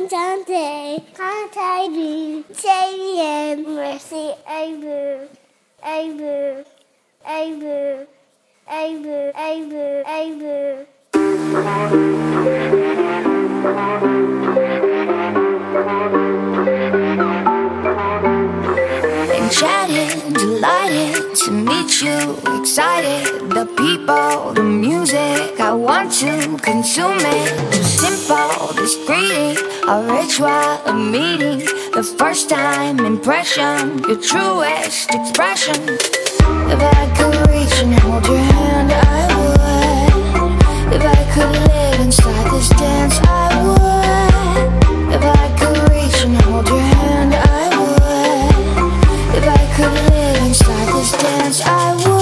Dante, Contact, JVM, Mercy, Abu, Abu, Abu, Abu, Abu, Abu. Enchanted, delighted to meet you, excited, the people, the music, I want to consume it. Too simple, this greeting, a ritual, a meeting, the first time impression, your truest expression. If I could reach and hold your hand, I would. If I could live inside this dance, I would. If I could reach and hold your hand, I would. If I could live inside this dance, I would.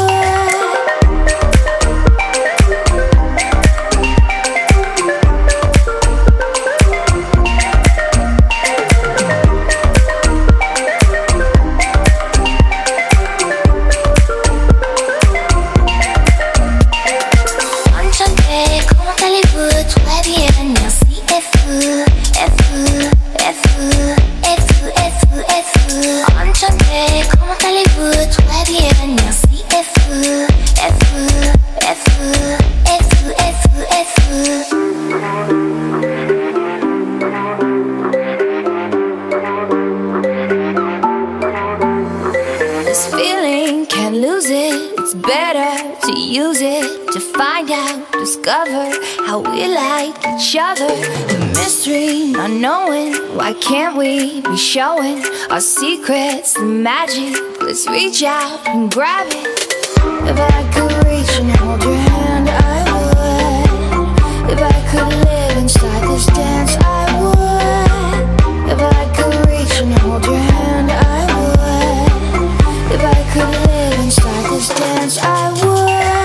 Discover how we like each other. The mystery, not knowing. Why can't we be showing our secrets, the magic? Let's reach out and grab it. If I could reach and hold your hand, I would. If I could live inside this dance, I would. If I could reach and hold your hand, I would. If I could live inside this dance, I would.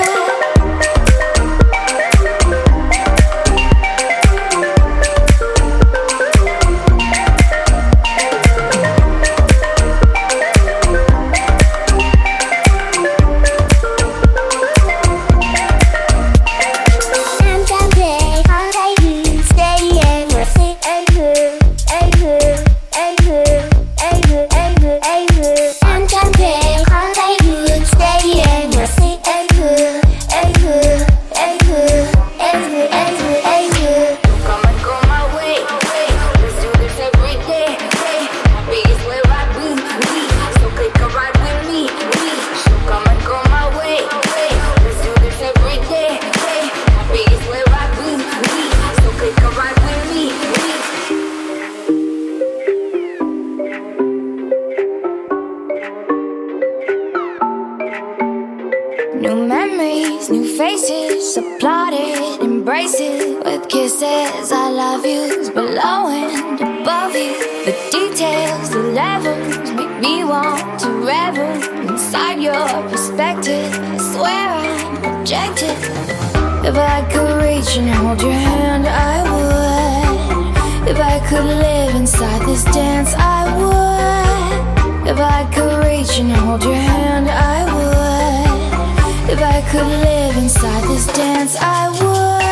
New memories, new faces, applauded, embrace it with kisses. I love yous below and above you. The details, the levels make me want to revel inside your perspective. I swear I'm objective. If I could reach and hold your hand, I would. If I could live inside this dance, I would. If I could reach and hold your hand, I would. If I could live inside this dance, I would.